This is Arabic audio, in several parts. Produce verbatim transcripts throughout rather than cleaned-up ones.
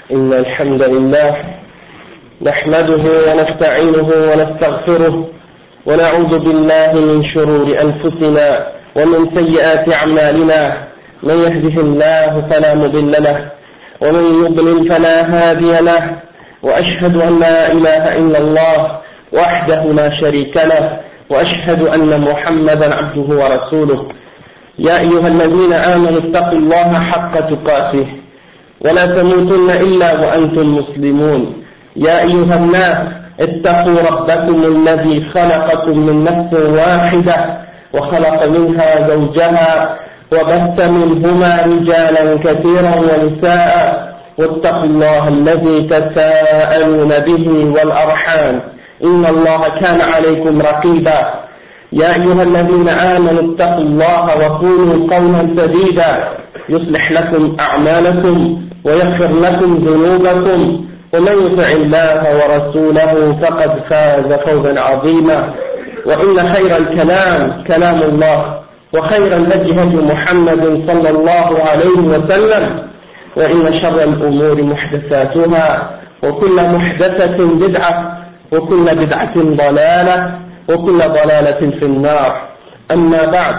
إن الحمد لله نحمده ونستعينه ونستغفره ونعوذ بالله من شرور أنفسنا ومن سيئات أعمالنا. من يهده الله فلا مضل له ومن يضلل فلا هادي له، وأشهد أن لا إله إلا الله وحده لا شريك له، وأشهد أن محمدا عبده ورسوله. يا أيها الذين آمنوا اتقوا الله حق تقاته ولا تموتن إلا وأنتم مسلمون. يا أيها الناس اتقوا ربكم الذي خلقكم من نفس واحدة وخلق منها زوجها وبث منهما رجالا كثيرا ونساء، واتقوا الله الذي تساءلون به والأرحام إن الله كان عليكم رقيبا. يا أيها الذين آمنوا اتقوا الله وقولوا قولا سديدا يصلح لكم أعمالكم ويغفر لكم ذنوبكم، ومن يطع الله ورسوله فقد فاز فوزا عظيما. وإن خير الكلام كلام الله، وخير الهدي هدي محمد صلى الله عليه وسلم، وإن شر الأمور محدثاتها، وكل محدثة بدعة، وكل بدعة ضلالة، وكل ضلالة في النار. أما بعد،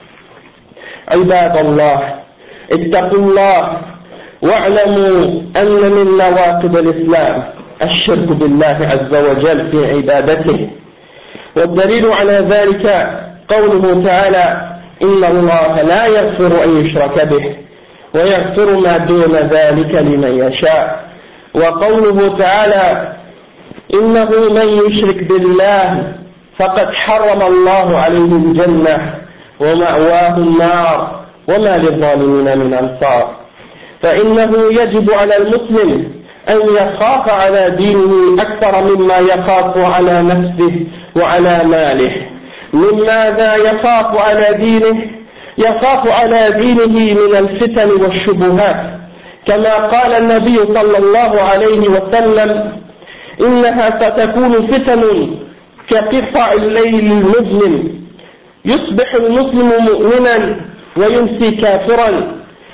عباد الله اتقوا الله واعلموا أن من نواقض الإسلام الشرك بالله عز وجل في عبادته، والدليل على ذلك قوله تعالى: إن الله لا يغفر أن يشرك به ويغفر ما دون ذلك لمن يشاء. وقوله تعالى: إنه من يشرك بالله فقد حرم الله عليه الجنة ومأواه النار وما للظالمين من أنصار. فإنه يجب على المسلم أن يخاف على دينه أكثر مما يخاف على نفسه وعلى ماله. لماذا يخاف على دينه؟ يخاف على دينه من الفتن والشبهات، كما قال النبي صلى الله عليه وسلم: إنها ستكون فتن كقطع الليل المظلم، يصبح المسلم مؤمنا ويمسي كافرا،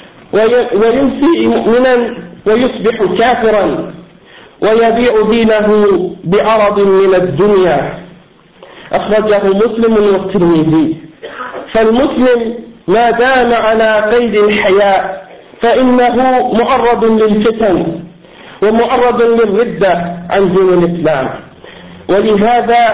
ويمسي مؤمنا ويصبح كافرا، ويبيع دينه بعرض من الدنيا. أخرجه مسلم والترمذي. فالمسلم ما دام على قيد الحياة فإنه معرض للفتن ومعرض للردة عن دين الإسلام. ولهذا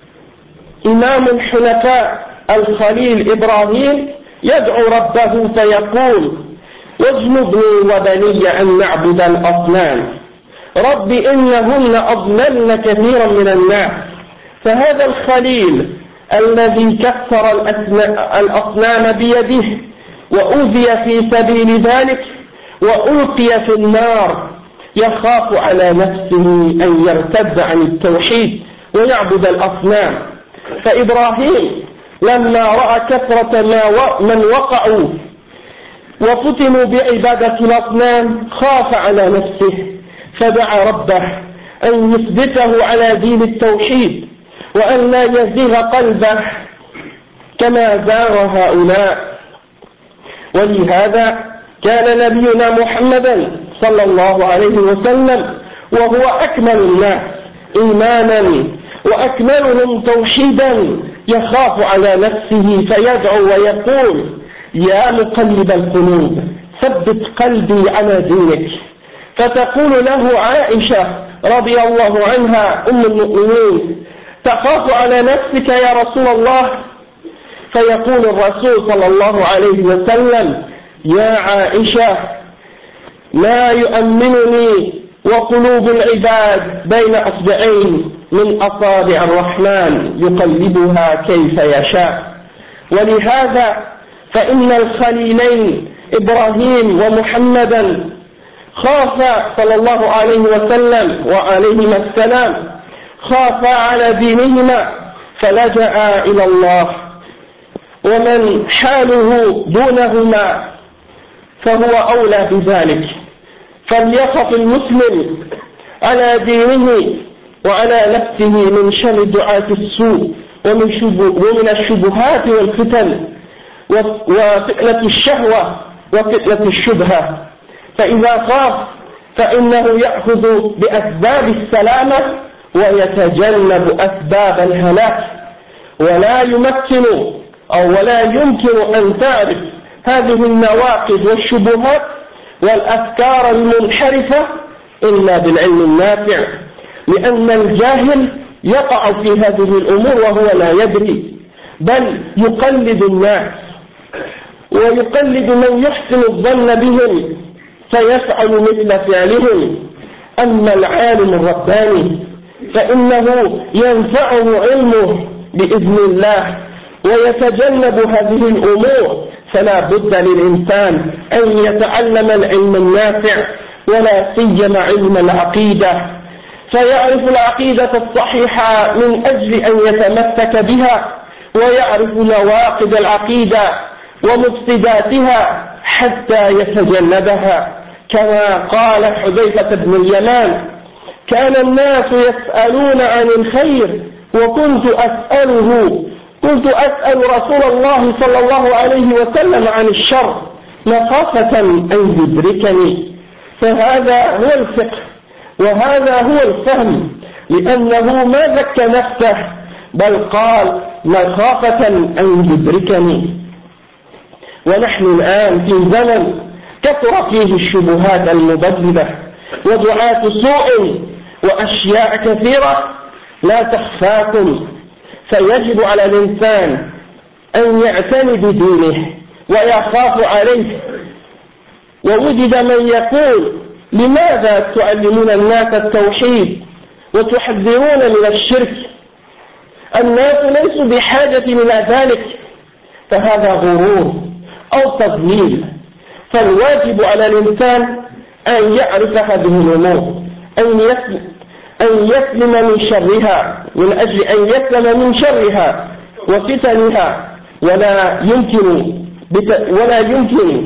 إمام الحنفاء الخليل إبراهيم يدعو ربه فيقول: واجنبني وبني أن نعبد الأصنام، رب إنهن أضللن كثيرا من الناس. فهذا الخليل الذي كسر الأصنام بيده وأوذي في سبيل ذلك وألقي في النار يخاف على نفسه أن يرتد عن التوحيد ويعبد الأصنام. فإبراهيم لما رأى كثرة من وقعوا وفتنوا بعبادة الأصنام خاف على نفسه، فدعا ربه أن يثبته على دين التوحيد وأن لا يزيغ قلبه كما زاغ هؤلاء. ولهذا كان نبينا محمدا صلى الله عليه وسلم وهو أكمل الناس إيمانا وأكملهم توحيدا يخاف على نفسه فيدعو ويقول: يا مقلب القلوب ثبت قلبي على دينك. فتقول له عائشة رضي الله عنها أم المؤمنين: تخاف على نفسك يا رسول الله؟ فيقول الرسول صلى الله عليه وسلم: يا عائشة، لا يؤمنني وقلوب العباد بين أصبعين من أصابع الرحمن يقلبها كيف يشاء. ولهذا فإن الخليلين إبراهيم ومحمدا خاف صلى الله عليه وسلم وعليهما السلام خاف على دينهما فلجأ إلى الله. ومن حاله دونهما فهو أولى بذلك. فليخف المسلم على دينه وعلى نفسه من شر دعاة السوء ومن, ومن الشبهات والفتن وفتنة الشهوة وفتنة الشبهة. فإذا خاف فإنه يأخذ بأسباب السلامة ويتجنب أسباب الهلاك، ولا يمكن أو ولا يمكن أن تعرف هذه النواقض والشبهات والأفكار المنحرفة إلا بالعلم النافع، لأن الجاهل يقع في هذه الأمور وهو لا يدري، بل يقلد الناس ويقلد من يحسن الظن بهم فيفعل مثل فعلهم. أما العالم الرباني فإنه ينفعه علمه بإذن الله ويتجنب هذه الأمور. فلا بد للإنسان أن يتعلم العلم النافع، ولا سيما علم العقيدة، فيعرف العقيدة الصحيحة من أجل أن يتمسك بها، ويعرف نواقض العقيدة ومفسداتها حتى يتجنبها. كما قال حذيفة بن اليمان: كان الناس يسألون عن الخير وكنت أسأله كنت أسأل رسول الله صلى الله عليه وسلم عن الشر مخافة أن يدركني. فهذا هو الفقه وهذا هو الفهم، لأنه ما زكى نفسه بل قال مخافة أن يدركني. ونحن الآن في زمن كثر فيه الشبهات المضللة ودعاة سوء وأشياء كثيرة لا تخفاكم، فيجب على الإنسان أن يعتني بدينه ويخاف عليه. ووجد من يقول: لماذا تعلمون الناس التوحيد وتحذرون من الشرك؟ الناس ليسوا بحاجة إلى ذلك. فهذا غرور أو تضليل. فالواجب على الإنسان أن يعرف هذه الأمور، أن يسلم, أن يسلم من شرها، من أجل أن يسلم من شرها وفتنها. ولا يمكن ولا يمكن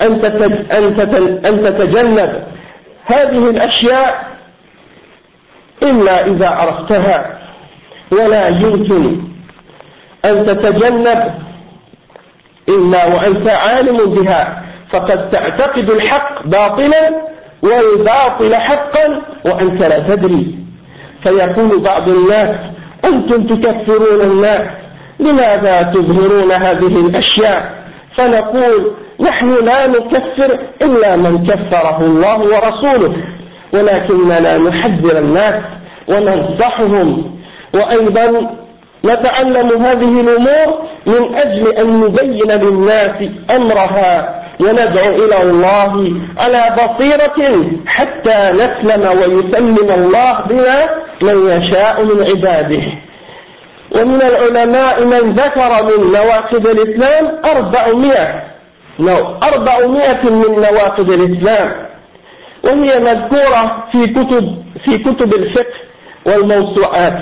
أن تتجنب هذه الأشياء إلا إذا عرفتها، ولا يمكن أن تتجنب إلا وأنت عالم بها، فقد تعتقد الحق باطلا والباطل حقا وأنت لا تدري. فيقول بعض الناس: أنتم تكفرون الناس، لماذا تظهرون هذه الأشياء؟ فنقول: نحن لا نكفر إلا من كفره الله ورسوله، ولكننا نحذر الناس وننصحهم، وأيضا نتعلم هذه الأمور من أجل أن نبين للناس أمرها وندعو إلى الله على بصيرة حتى نسلم ويسلم الله بنا من يشاء من عباده. ومن العلماء من ذكر من نواقض الإسلام أربعمائة أربعمائة من نواقض الإسلام، وهي مذكورة في كتب في كتب الفقه والموسوعات،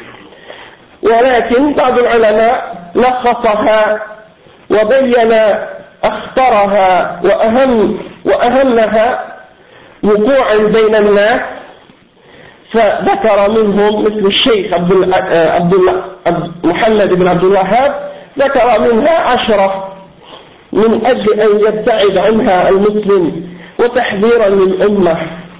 ولكن بعض العلماء لخصها وبين أخطرها وأهم وأهمها وقوعا بين الناس، فذكر منهم مثل الشيخ عبد عبد محمد بن عبد الوهاب، ذكر منها عشرة من أجل أن يبتعد عنها المسلم وتحذيرا للأمة.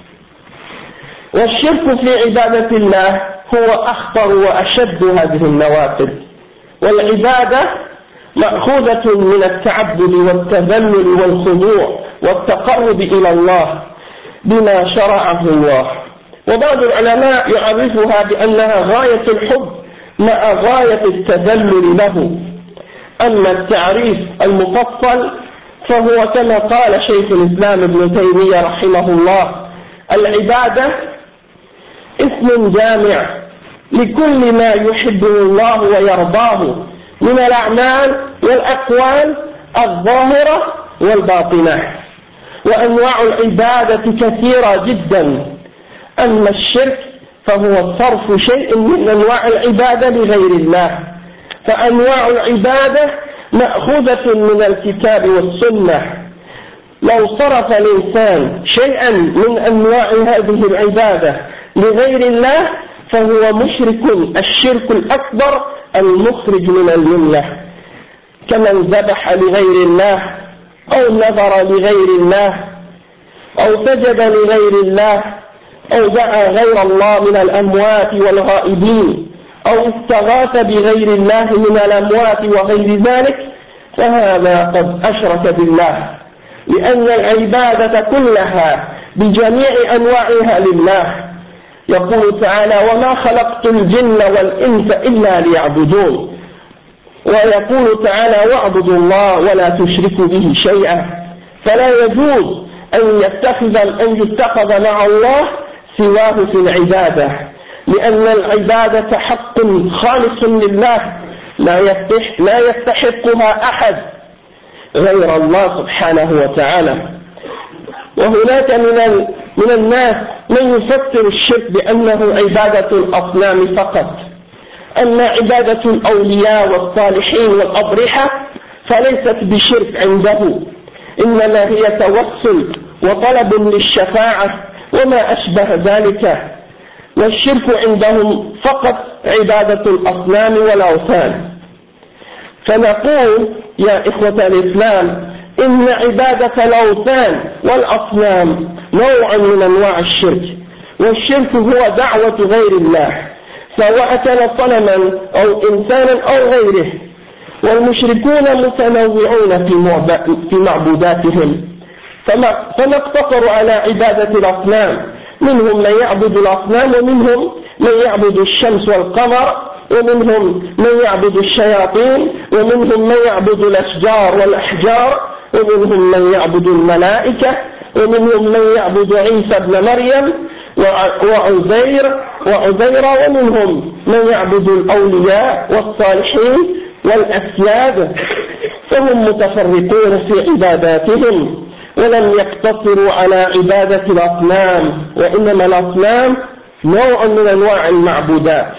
والشرك في عبادة الله هو أخطر وأشد هذه النواقض. والعبادة مأخوذة من التعبد والتذلل والخضوع والتقرب إلى الله بما شرعه الله. وبعض العلماء يعرفها بأنها غاية الحب مع غاية التذلل له. أما التعريف المفصل فهو كما قال شيخ الإسلام ابن تيمية رحمه الله: العبادة اسم جامع لكل ما يحبه الله ويرضاه من الأعمال والأقوال الظاهرة والباطنة. وأنواع العبادة كثيرة جدا. أما الشرك فهو صرف شيء من أنواع العبادة لغير الله. فأنواع العبادة مأخوذة من الكتاب والسنة. لو صرف الإنسان شيئا من أنواع هذه العبادة لغير الله فهو مشرك الشرك الأكبر المخرج من الملة، كمن ذبح لغير الله أو نذر لغير الله أو سجد لغير الله أو دعا غير الله من الأموات والغائبين أو استغاث بغير الله من الأموات وغير ذلك فهذا قد أشرك بالله، لأن العبادة كلها بجميع أنواعها لله. يقول تعالى: وما خلقت الجن والإنس إلا ليعبدون. ويقول تعالى: واعبدوا الله ولا تشركوا به شيئا. فلا يجوز أن يتخذ أن يتخذ مع الله سواه في العبادة، لأن العبادة حق خالص لله لا يستحق لا يستحقها أحد غير الله سبحانه وتعالى. وهناك من من الناس من يفسر الشرك بأنه عبادة الأصنام فقط، أما عبادة الأولياء والصالحين والأضرحة فليست بشرك عنده، إنما هي توسل وطلب للشفاعة وما أشبه ذلك. والشرك عندهم فقط عبادة الأصنام والأوثان. فنقول يا إخوة الإسلام إن عبادة الأوثان والأصنام نوع من أنواع الشرك، والشرك هو دعوة غير الله سواء كان صنما أو إنسانا أو غيره. والمشركون متنوعون في معبوداتهم، فنقتصر على عبادة الأصنام، منهم من يعبد الأصنام ومنهم من يعبد الشمس والقمر، ومنهم من يعبد الشياطين، ومنهم من يعبد الأشجار والأحجار، ومنهم من يعبد الملائكة، ومنهم من يعبد عيسى بن مريم وعزير وعزير ومنهم من يعبد الأولياء والصالحين والأسياد. فهم متفرقون في عباداتهم ولم يقتصروا على عبادة الأصنام، وإنما الأصنام نوع من أنواع المعبودات.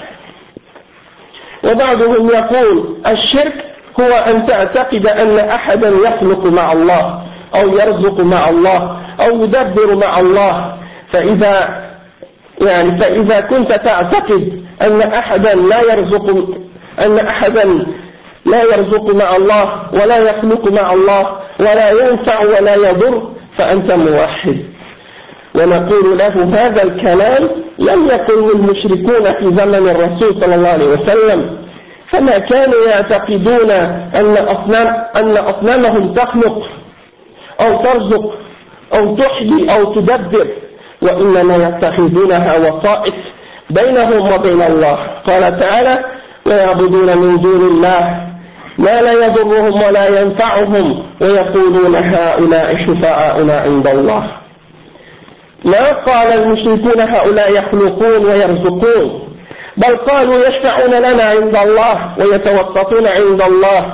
وبعضهم يقول الشرك هو أن تعتقد أن أحدا يخلق مع الله أو يرزق مع الله أو يدبر مع الله. فإذا يعني فإذا كنت تعتقد أن أحدا لا يرزق أن أحدا لا يرزق مع الله ولا يخلق مع الله ولا ينفع ولا يضر فأنت موحد. ونقول له هذا الكلام لم يكن المشركون في زمن الرسول صلى الله عليه وسلم، فما كانوا يعتقدون أن أصنام أن أصنامهم تخلق أو ترزق أو تحيي أو تدبر، وإنما يتخذونها وسائط بينهم وبين الله. قال تعالى: ويعبدون من دون الله ما لا يضرهم ولا ينفعهم ويقولون هؤلاء شفعاؤنا عند الله. ما قال المشركون هؤلاء يخلقون ويرزقون، بل قالوا يشفعون لنا عند الله ويتوسطون عند الله.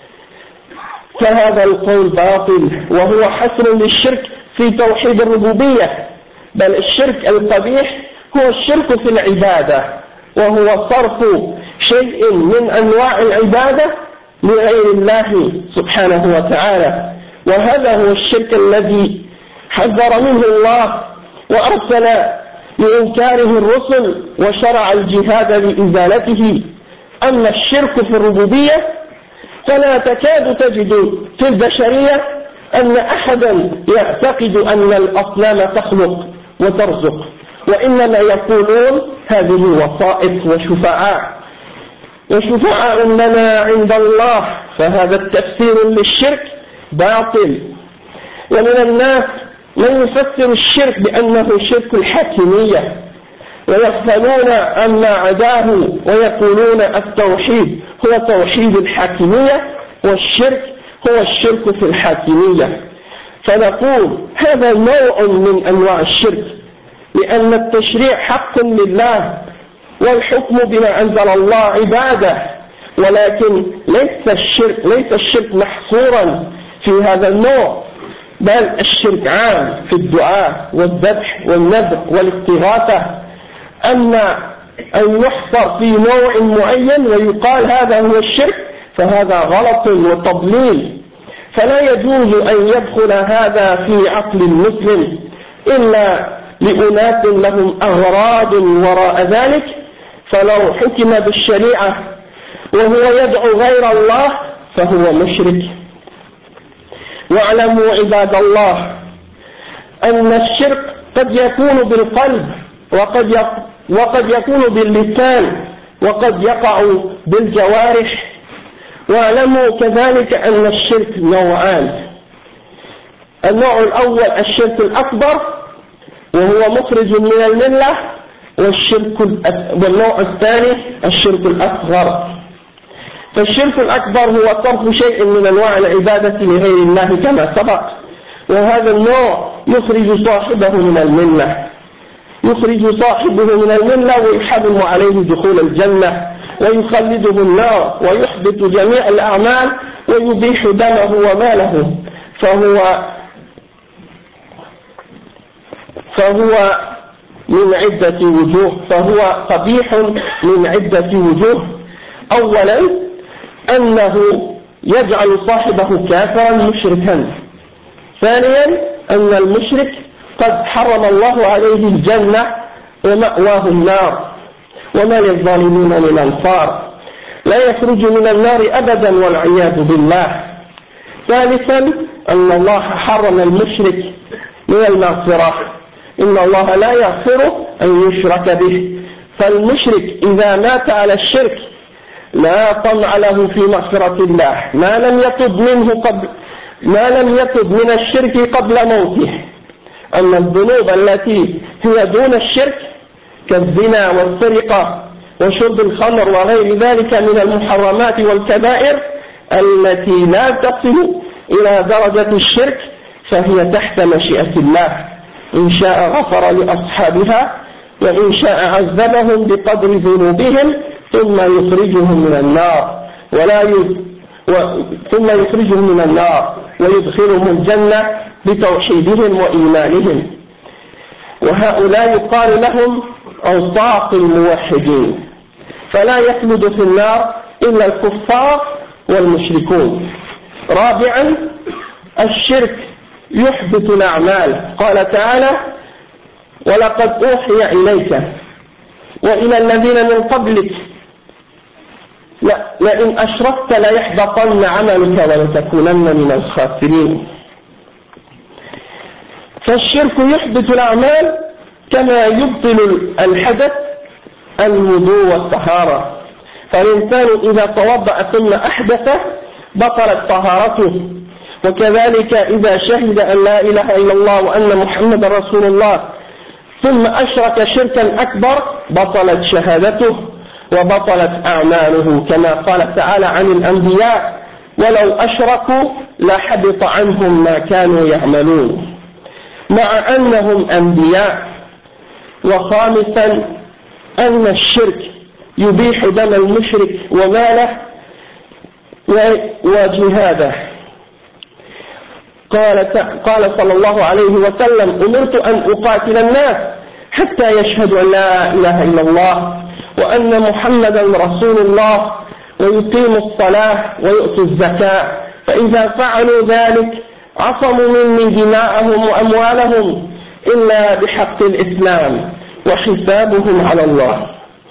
فهذا القول باطل، وهو حصر للشرك في توحيد الربوبية. بل الشرك القبيح هو الشرك في العبادة، وهو صرف شيء من أنواع العبادة لغير الله سبحانه وتعالى. وهذا هو الشرك الذي حذر منه الله وأرسل لإنكاره الرسل وشرع الجهاد لإزالته. أما الشرك في الربوبية فلا تكاد تجد في البشرية أن أحدا يعتقد أن الأصنام تخلق وترزق، وإنما يقولون هذه وسائط وشفعاء وشفعاء لنا عند الله. فهذا التفسير للشرك باطل. ومن الناس من يفسر الشرك بأنه شرك الحاكمية، ويغفلون عما عداه ويقولون التوحيد هو توحيد الحاكمية والشرك هو الشرك في الحاكمية. فنقول هذا نوع من أنواع الشرك، لأن التشريع حق لله والحكم بما أنزل الله عبادة، ولكن ليس الشرك ليس الشرك محصورا في هذا النوع، بل الشرك عام في الدعاء والذبح والنذر والاستغاثة. أما أن يحصر في نوع معين ويقال هذا هو الشرك فهذا غلط وتضليل. فلا يجوز أن يدخل هذا في عقل المسلم إلا لأناس لهم أغراض وراء ذلك. فلو حكم بالشريعة وهو يدعو غير الله فهو مشرك. واعلموا عباد الله أن الشرك قد يكون بالقلب وقد وقد يكون باللسان وقد يقع بالجوارح. واعلموا كذلك أن الشرك نوعان: النوع الأول الشرك الأكبر وهو مخرج من الملة، والشرك والنوع الثاني الشرك الأصغر. فالشرك الأكبر هو صرف شيء من أنواع العبادة لغير الله كما سبق، وهذا النوع يخرج صاحبه من الملة يخرج صاحبه من الملة ويحرم عليه دخول الجنة ويخلده النار ويحبط جميع الأعمال ويبيح دمه وماله، فهو فهو من عدة وجوه فهو قبيح من عدة وجوه. أولا أنه يجعل صاحبه كافرا مشركا. ثانيا أن المشرك قد حرم الله عليه الجنة ومأواه النار وما للظالمين من أنصار، لا يخرج من النار أبدا والعياذ بالله. ثالثا أن الله حرم المشرك من المغفرة، إن الله لا يغفر أن يشرك به، فالمشرك إذا مات على الشرك لا طمع له في مغفرة الله ما لم يتب منه قبل ما لم يتب من الشرك قبل موته. أما الذنوب التي هي دون الشرك كالزنا والسرقة وشرب الخمر وغير ذلك من المحرمات والكبائر التي لا تصل إلى درجة الشرك فهي تحت مشيئة الله، إن شاء غفر لأصحابها وإن شاء عذبهم بقدر ذنوبهم ثم يخرجهم من النار ولا ي... و... ثم يخرجهم من النار ويدخلهم الجنة بتوحيدهم وإيمانهم. وهؤلاء يقال لهم أوساط الموحدين، فلا يخلد في النار إلا الكفار والمشركون. رابعا الشرك يحبط الأعمال، قال تعالى: ولقد أوحي إليك وإلى الذين من قبلك لئن أشركت ليحبطن عملك ولتكونن من الخاسرين. فالشرك يحبط الأعمال كما يبطل الحدث الوضوء والطهارة، فالإنسان إذا توضأ ثم أحدث بطلت طهارته، وكذلك إذا شهد أن لا إله إلا الله وأن محمد رسول الله ثم أشرك شركا أكبر بطلت شهادته وبطلت أعماله، كما قال تعالى عن الأنبياء: ولو أشركوا لحبط عنهم ما كانوا يعملون، مع أنهم أنبياء. وخامسا أن الشرك يبيح دم المشرك وماله وجهاده. قال قال صلى الله عليه وسلم: أمرت أن أقاتل الناس حتى يشهدوا أن لا إله إلا الله وأن محمدا رسول الله ويقيموا الصلاة ويؤتوا الزكاة، فإذا فعلوا ذلك عصموا مني دماءهم وأموالهم إلا بحق الإسلام وحسابهم على الله.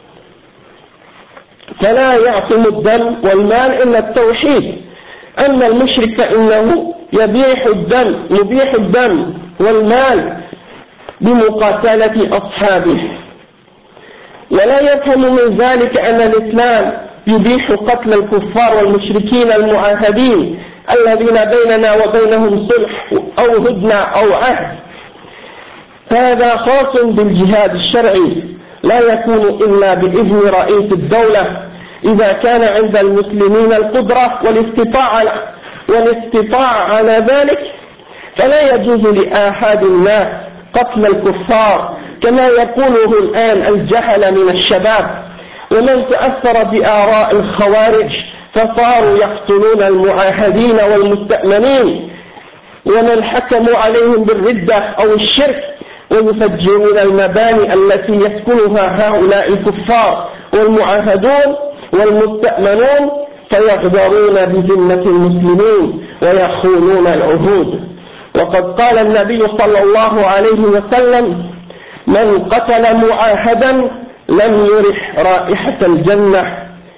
فلا يعصم الدم والمال إلا التوحيد. أما المشرك فإنه يبيح الدم يبيح الدم والمال بمقاتلة أصحابه. ولا يفهم من ذلك أن الإسلام يبيح قتل الكفار والمشركين المعاهدين الذين بيننا وبينهم صلح أو هدنة أو عهد. هذا خاص بالجهاد الشرعي، لا يكون إلا بإذن رئيس الدولة إذا كان عند المسلمين القدرة والاستطاعة والاستطاعة على ذلك. فلا يجوز لآحاد الناس قتل الكفار كما يقوله الآن الجهل من الشباب، ومن تأثر بآراء الخوارج فصاروا يقتلون المعاهدين والمستأمنين، ومن حكموا عليهم بالردة أو الشرك ويفجرون المباني التي يسكنها هؤلاء الكفار والمعاهدون والمستأمنون، فيغدرون بذمة المسلمين ويخونون العهود. وقد قال النبي صلى الله عليه وسلم: من قتل معاهدا لم يرح رائحة الجنة.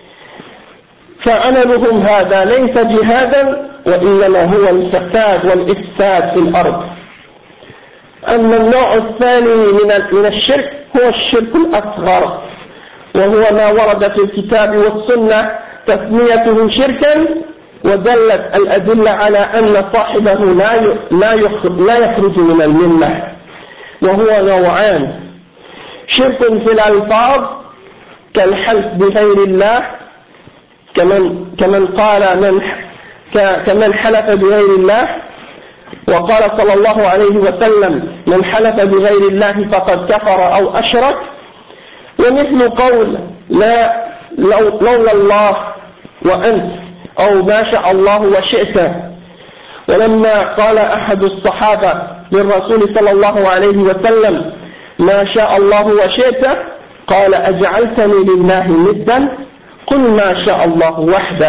فعملهم هذا ليس جهادا وإنما هو الفساد والإفساد في الأرض. أن النوع الثاني من الشرك هو الشرك الأصغر، وهو ما ورد في الكتاب والسنة تسميته شركا، ودلت الأدلة على أن صاحبه لا يخرج من الملة، وهو نوعان: شرك في الألفاظ كالحلف بغير الله، كمن كمن قال من كمن حلف بغير الله، وقال صلى الله عليه وسلم: من حلف بغير الله فقد كفر أو أشرك. ومثل قول لا لو لولا الله وأنت، أو ما شاء الله وشئت. ولما قال أحد الصحابة للرسول صلى الله عليه وسلم: ما شاء الله وشئت، قال: أجعلتني لله ندا؟ قل ما شاء الله وحده.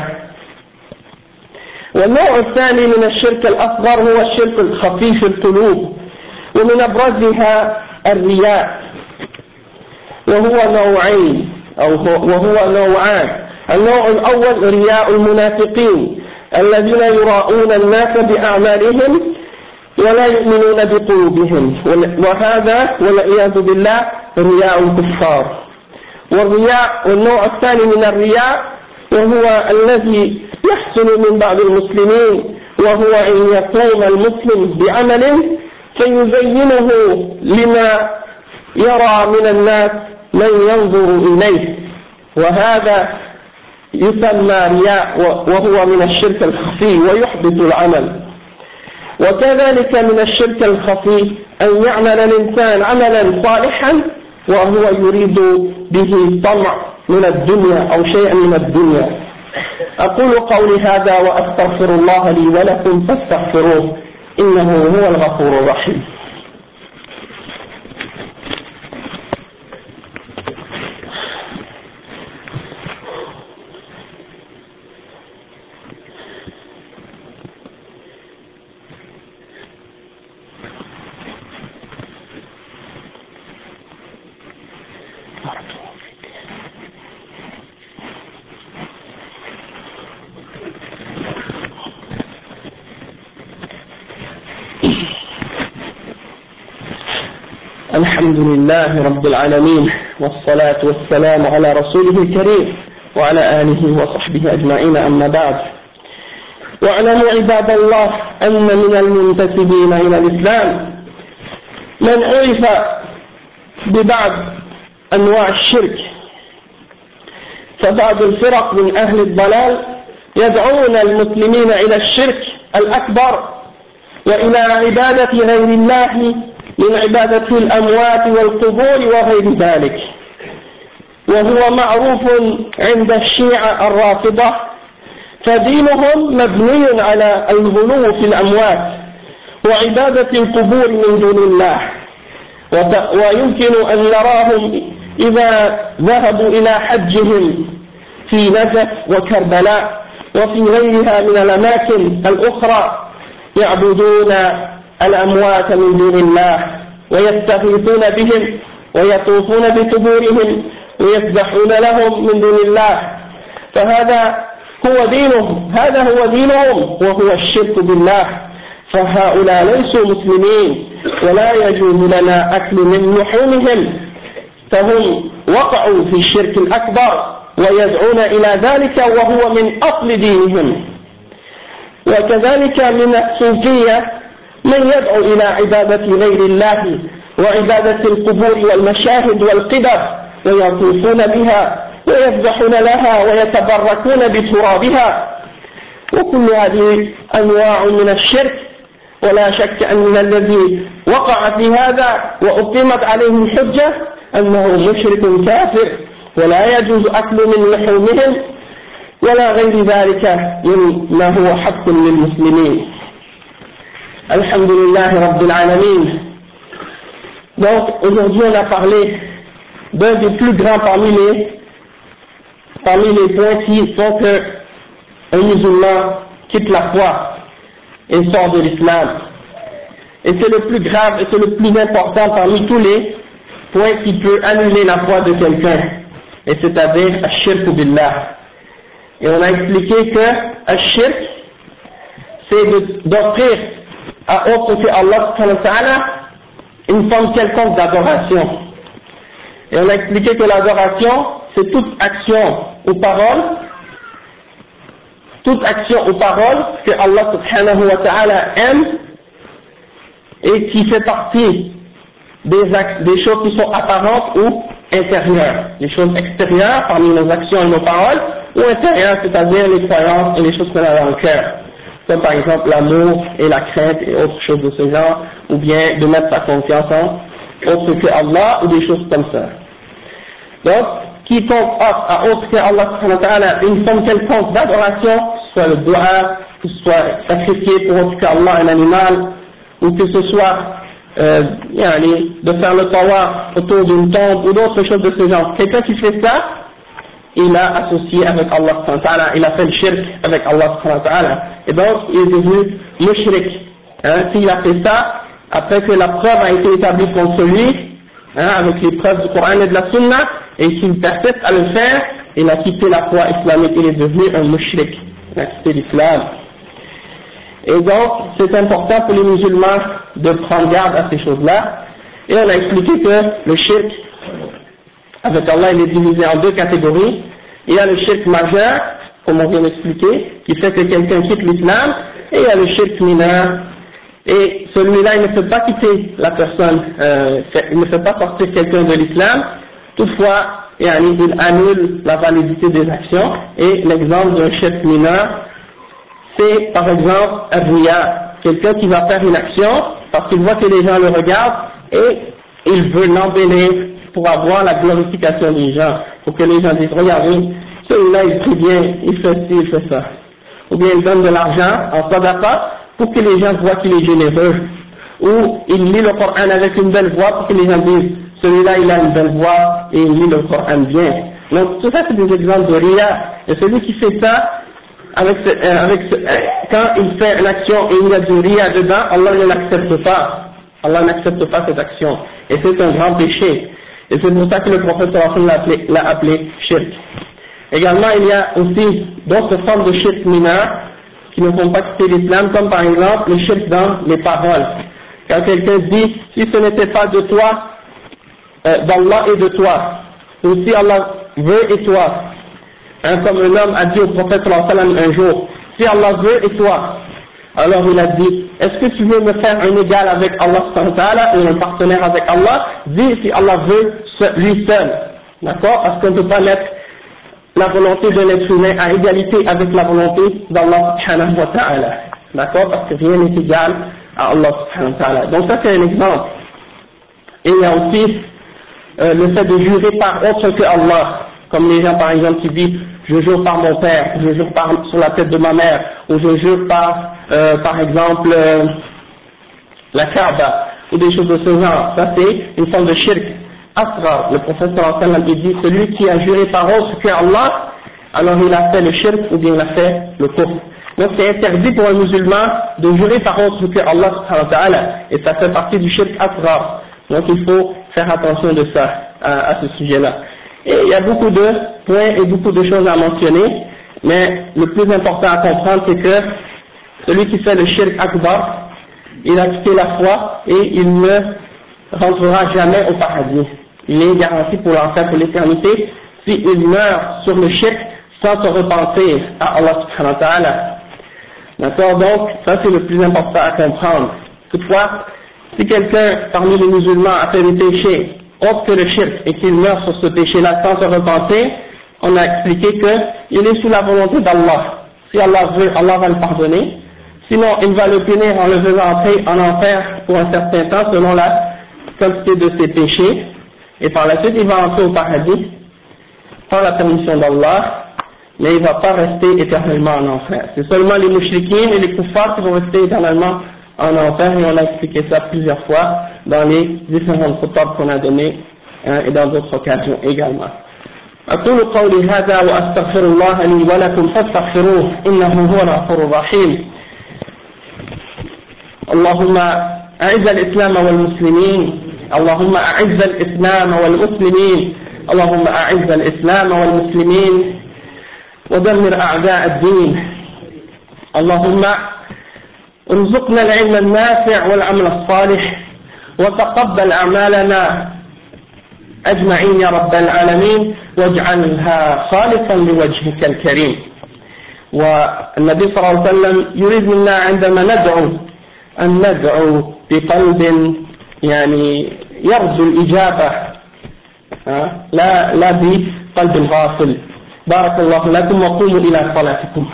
والنوع الثاني من الشرك الأصغر هو الشرك الخفي في القلوب، ومن أبرزها الرياء، وهو نوعين أو وهو نوعان. النوع الأول رياء المنافقين الذين يراؤون الناس بأعمالهم ولا يؤمنون بقلوبهم، وهذا والعياذ بالله رياء الكفار. والرياء والنوع الثاني من الرياء وهو الذي يحصل من بعض المسلمين، وهو أن يقوم المسلم بعمل فيزينه لما يرى من الناس من ينظر إليه، وهذا يسمى رياء، وهو من الشرك الخفي ويحبط العمل. وكذلك من الشرك الخفي أن يعمل الإنسان عملا صالحا وهو يريد به طمع من الدنيا أو شيئا من الدنيا. أقول قولي هذا وأستغفر الله لي ولكم فاستغفروه إنه هو الغفور الرحيم. الحمد لله رب العالمين، والصلاة والسلام على رسوله الكريم وعلى آله وصحبه أجمعين، أما بعد. واعلموا عباد الله أن من المنتسبين إلى الإسلام من عرف ببعض أنواع الشرك، فبعض الفرق من أهل الضلال يدعون المسلمين إلى الشرك الأكبر وإلى عبادة غير الله من عبادة الأموات والقبور وغير ذلك، وهو معروف عند الشيعة الرافضة، فدينهم مبني على الغلو في الأموات وعبادة القبور من دون الله. ويمكن أن نراهم إذا ذهبوا إلى حجهم في نجف وكربلاء وفي غيرها من الأماكن الأخرى يعبدون الأموات من دون الله ويستغيثون بهم ويطوفون بقبورهم ويسبحون لهم من دون الله، فهذا هو دينهم، هذا هو دينهم وهو الشرك بالله. فهؤلاء ليسوا مسلمين ولا يجوز لنا أكل من لحومهم، فهم وقعوا في الشرك الأكبر ويدعون إلى ذلك وهو من أصل دينهم. وكذلك من الصوفية من يدعو إلى عبادة غير الله وعبادة القبور والمشاهد والقبر ويطوفون بها ويذبحون لها ويتبركون بترابها، وكل هذه أنواع من الشرك. ولا شك أن الذي وقع في هذا وأقيمت عليه الحجة أنه مشرك كافر ولا يجوز أكل من لحومهم ولا غير ذلك مما هو حق للمسلمين. Alhamdulillah Rabbil Alamin. Donc aujourd'hui on a parlé d'un des plus grands parmi les parmi les points qui font que un musulman quitte la foi et sort de l'islam. Et c'est le plus grave et c'est le plus important parmi tous les points qui peut annuler la foi de quelqu'un. Et c'est-à-dire Ash-Shirk Billah. Et on a expliqué que Ash-Shirk c'est d'offrir à autre que Allah une forme quelconque d'adoration. Et on a expliqué que l'adoration, c'est toute action ou parole, toute action ou parole que Allah subhanahu wa ta'ala aime et qui fait partie des, actes, des choses qui sont apparentes ou intérieures. Les choses extérieures parmi nos actions et nos paroles, ou intérieures, c'est-à-dire les croyances et les choses qu'on a dans le cœur. Comme par exemple l'amour et la crainte et autres choses de ce genre, ou bien de mettre sa confiance en autre que Allah ou des choses comme ça. Donc, quiconque offre à autre que Allah subhanahu wa ta'ala une forme quelconque d'adoration, soit le dua, que ce soit sacrifié pour autre qu'Allah un animal, ou que ce soit euh, de faire le tawaf autour d'une tombe ou d'autres choses de ce genre. Quelqu'un qui fait ça, il a associé avec Allah subhanahu wa ta'ala, il a fait le shirk avec Allah subhanahu wa ta'ala, et donc il est devenu mushrik. Hein, s'il a fait ça, après que la preuve a été établie contre lui, hein, avec les preuves du Coran et de la Sunna, et qu'il persiste à le faire, il a quitté la foi islamique, il est devenu un mushrik, il a quitté l'islam. Et donc, c'est important pour les musulmans de prendre garde à ces choses-là. Et on a expliqué que le shirk avec Allah, il est divisé en deux catégories. Il y a le shirk majeur, comme on vient d'expliquer, qui fait que quelqu'un quitte l'islam, et il y a le shirk mineur. Et celui-là, il ne fait pas quitter la personne, euh, il ne fait pas sortir quelqu'un de l'islam. Toutefois, il annule la validité des actions. Et l'exemple d'un shirk mineur, c'est par exemple un riya, quelqu'un qui va faire une action parce qu'il voit que les gens le regardent et il veut l'embellir pour avoir la glorification des gens, pour que les gens disent regardez, celui-là il prie bien, il fait ci, il fait ça. Ou bien il donne de l'argent en sadaqa pour que les gens voient qu'il est généreux. Ou il lit le Coran avec une belle voix pour que les gens disent celui-là il a une belle voix et il lit le Coran bien. Donc tout ça c'est des exemples de riya. Et celui qui fait ça, Avec ce, euh, avec ce, euh, quand il fait une action et il y a du riya dedans, Allah ne l'accepte pas. Allah n'accepte pas cette action. Et c'est un grand péché. Et c'est pour ça que le prophète l'a appelé, l'a appelé shirk. Également, il y a aussi d'autres formes de shirk mineurs qui ne font pas quitter l'islam, comme par exemple le shirk dans les paroles. Quand quelqu'un dit, si ce n'était pas de toi, euh, d'Allah et de toi, ou si Allah veut et toi, hein, comme un homme a dit au prophète sallallahu alayhi wa sallam un jour, si Allah veut et toi, alors il a dit, est-ce que tu veux me faire un égal avec Allah subhanahu wa ta'ala ou un partenaire avec Allah? Dis si Allah veut lui seul, d'accord? Parce qu'on ne peut pas mettre la volonté de l'être humain à égalité avec la volonté d'Allah subhanahu wa ta'ala, d'accord? Parce que rien n'est égal à Allah subhanahu wa ta'ala. Donc ça c'est un exemple. Et il y a aussi euh, le fait de jurer par autre que Allah, comme les gens par exemple qui disent je jure par mon père, je jure par, sur la tête de ma mère, ou je jure par euh, par exemple euh, la Kaaba, ou des choses de ce genre. Ça c'est une forme de shirk asghar. Le prophète sallallahu alayhi wa sallam il dit celui qui a juré par autre que Allah, alors il a fait le shirk ou bien il a fait le kufr. Donc c'est interdit pour un musulman de jurer par autre que Allah subhanahu wa ta'ala, et ça fait partie du shirk asghar. Donc il faut faire attention de ça, à, à ce sujet-là. Et il y a beaucoup de points et beaucoup de choses à mentionner, mais le plus important à comprendre c'est que celui qui fait le shirk akbar, il a quitté la foi et il ne rentrera jamais au paradis. Il est garanti pour l'enfer pour l'éternité s'il meurt sur le shirk sans se repentir à Allah subhanahu wa ta'ala. D'accord, donc ça c'est le plus important à comprendre. Toutefois, si quelqu'un parmi les musulmans a fait des péchés autre que le shirk et qu'il meurt sur ce péché-là sans se repentir, on a expliqué qu'il est sous la volonté d'Allah. Si Allah veut, Allah va le pardonner. Sinon, il va le punir en le faisant entrer en enfer pour un certain temps selon la quantité de ses péchés. Et par la suite, il va entrer au paradis par la permission d'Allah, mais il ne va pas rester éternellement en enfer. C'est seulement les mouchriquins et les kuffars qui vont rester éternellement en enfer, et on a expliqué ça plusieurs fois dans les différentes khutbas qu'on a données, hein, et dans d'autres occasions également. أقول قولي هذا وأستغفر الله لي ولكم فاستغفروه إنه هو الغفور الرحيم. اللهم أعز الإسلام والمسلمين اللهم أعز الإسلام والمسلمين اللهم أعز الإسلام والمسلمين ودمر أعداء الدين. اللهم ارزقنا العلم النافع والعمل الصالح وتقبل أعمالنا أجمعين يا رب العالمين، واجعلها خالصا لوجهك الكريم. والنبي صلى الله عليه وسلم يريد منا عندما ندعو أن ندعو بقلب يعني يرجو الإجابة، لا لا بقلب غافل. بارك الله لكم وقوموا إلى صلاتكم.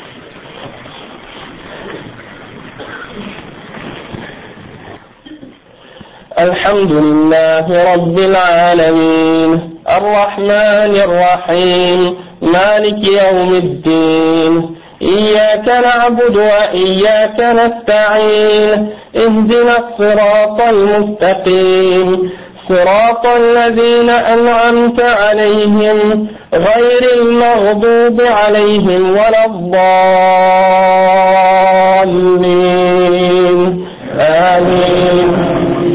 الحمد لله رب العالمين الرحمن الرحيم مالك يوم الدين، إياك نعبد وإياك نستعين، اهدنا الصراط المستقيم صراط الذين أنعمت عليهم غير المغضوب عليهم ولا الضالين آمين.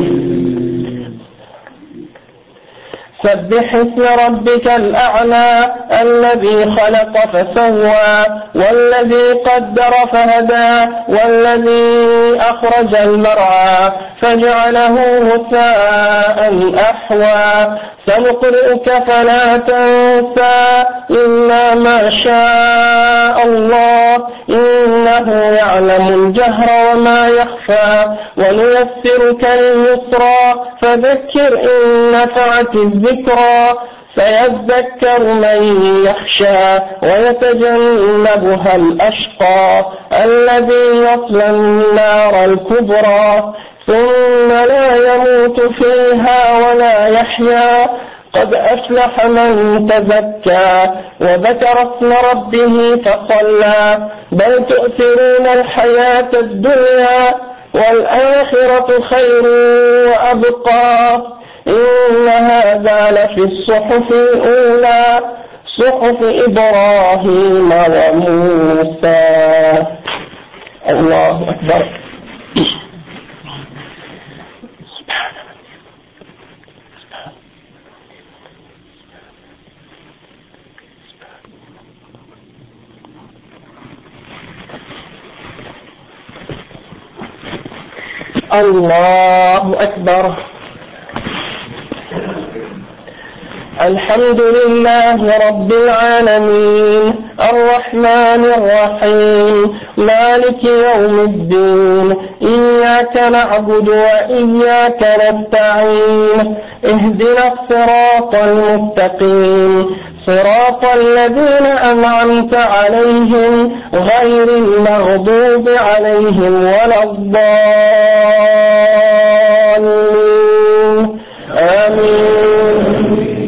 سبح اسم ربك الأعلى الذي خلق فسوى والذي قدر فهدى والذي أخرج المرعى فجعله غثاء أحوى. سنقرئك فلا تنسى إلا ما شاء الله إنه يعلم الجهر وما يخفى. ونيسرك لليسرى فذكر إن نفعت الذكرى سيذكر من يخشى ويتجنبها الأشقى الذي يصلى النار الكبرى ثم لا يموت فيها ولا يحيا. قد أفلح من تزكى وذكر اسم ربه فصلى بل تؤثرون الحياة الدنيا والآخرة خير وأبقى. إن هذا لفي الصحف الأولى صحف إبراهيم وموسى. الله أكبر. الله أكبر. الحمد لله رب العالمين الرحمن الرحيم مالك يوم الدين، إياك نعبد وإياك نستعين، اهدنا الصراط المستقيم صراط الذين أنعمت عليهم غير المغضوب عليهم ولا الضالين آمين.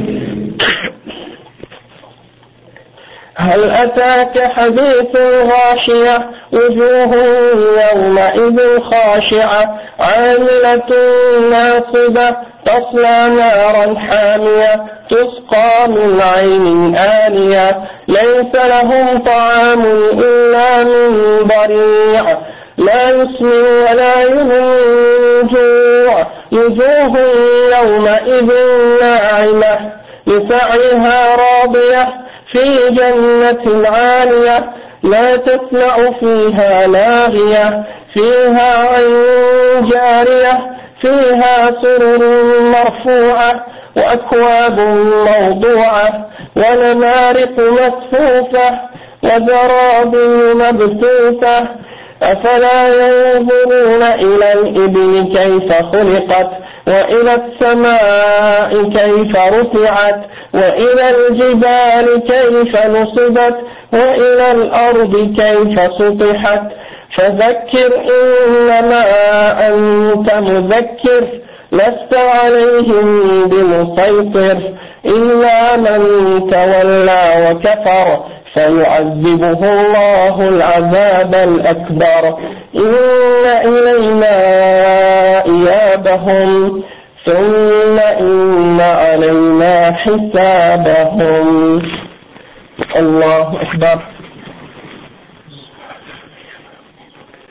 هل أتاك حديث الغاشية وجوه يومئذ خاشعة عاملة ناصبة تصلى نارا حامية تسقى من عين آنية ليس لهم طعام إلا من ضريع لا يسمن ولا يغني من جوع. وجوه يومئذ ناعمة لسعيها راضية في جنة عالية لا تسمع فيها لاغية فيها عين جارية فيها سرر مرفوعة وأكواب موضوعة ونمارق مصفوفة وزرابي مبثوثة. أفلا ينظرون إلى الإبل كيف خلقت وإلى السماء كيف رفعت وإلى الجبال كيف نصبت وإلى الأرض كيف سطحت. فذكر إنما أنت مذكر لست عليهم بمسيطر إلا من تولى وكفر فيعذبه الله العذاب الأكبر. إن إلينا إيابهم ثم إن علينا حسابهم. الله أكبر.